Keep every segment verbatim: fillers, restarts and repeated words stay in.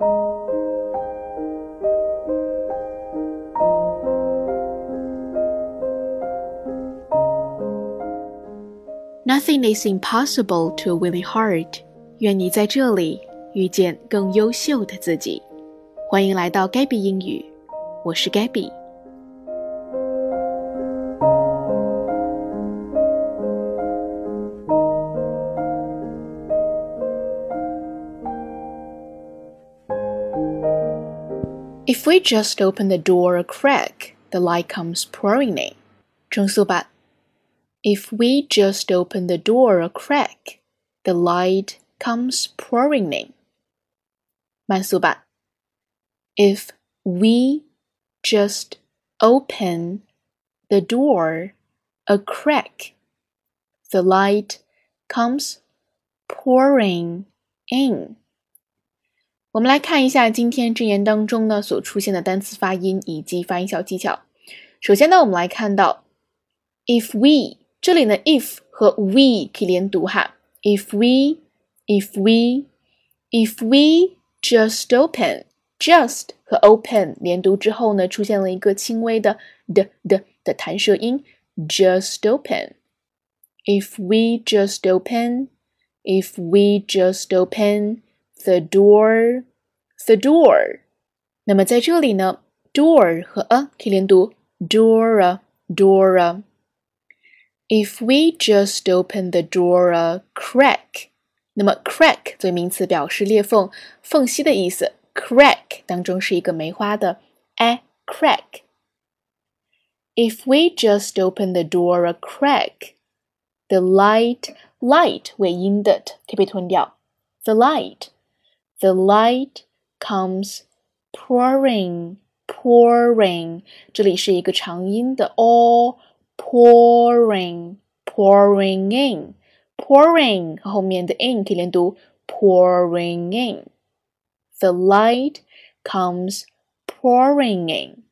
Nothing is impossible to a willing heart. 愿你在这里遇见更优秀的自己。欢迎来到 Gabby 英语，我是 Gabby。If we just open the door a crack, the light comes pouring in. 重述版 If we just open the door a crack, the light comes pouring in. 慢速版 If we just open the door a crack, the light comes pouring in. 我们来看一下今天正言当中呢所出现的单词发音以及发音小技巧。首先呢，我们来看到 if we， 这里呢 if 和 we 可以连读哈。If we, if we, if we just open, just 和 open 连读之后呢，出现了一个轻微的的的的弹舌音 just open. If we just open, if we just open.The door, the door. 那么在这里呢 door 和 a 可以连读 Dora, Dora. If we just open the door a crack. 那么 crack 作为名词表示裂缝、缝隙的意思 crack 当中是一个梅花的 a crack. If we just open the door a crack, the light, light 尾音的可以被吞掉 The light.The light comes pouring, pouring. 这里是一个长音的 o, pouring, pouring in. Pouring 和后面的 in 可以连读 pouring in. The light comes pouring in.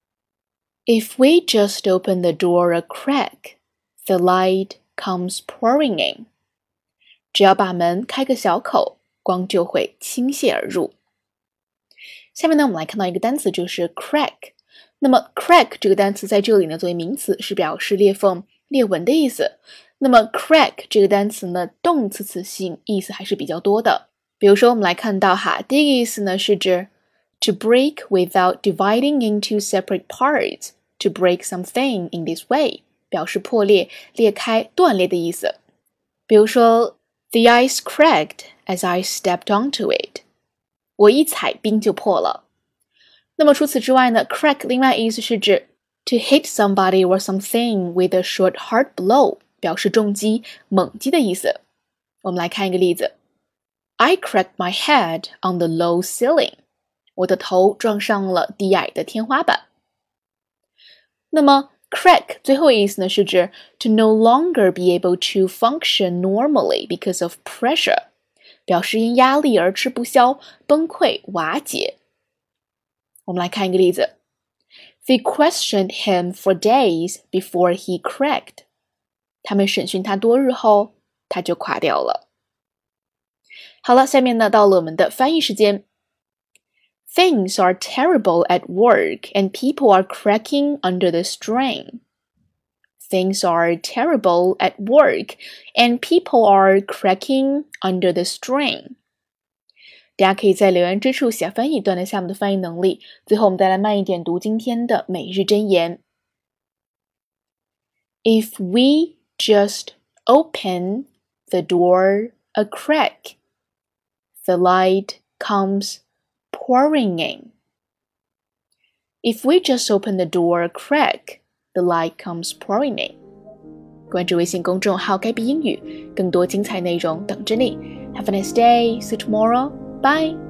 If we just open the door a crack, the light comes pouring in. 只要把门开个小口，光就会倾泻而入。下面呢，我们来看到一个单词，就是 crack。那么 crack 这个单词在这里呢，作为名词是表示裂缝、裂纹的意思。那么 crack 这个单词呢，动词词性意思还是比较多的。比如说，我们来看到哈，第一个意思呢是指 to break without dividing into separate parts, to break something in this way， 表示破裂、裂开、断裂的意思。比如说The ice cracked as I stepped onto it. 我一踩冰就破了。那么除此之外呢 crack 另外意思是指 to hit somebody or something with a short hard blow， 表示重击、猛击的意思。我们来看一个例子 I cracked my head on the low ceiling. 我的头撞上了低矮的天花板。那么Crack 最后意思呢是指 to no longer be able to function normally because of pressure， 表示因压力而吃不消、崩溃、瓦解。我们来看一个例子 They questioned him for days before he cracked. 他们审讯他多日后，他就垮掉了。好了，下面呢到了我们的翻译时间。Things are terrible at work and people are cracking under the strain. Things are terrible at work and people are cracking under the strain. 大家可以在留言之处写翻译，锻炼下我们的翻译能力。最后我们再来慢一点读今天的每日箴言。If we just open the door a crack, the light comes pouring in. If we just open the door a crack, the light comes pouring in. 关注微信公众号 Gabby 英语，更多精彩内容等着你。Have a nice day. See you tomorrow. Bye.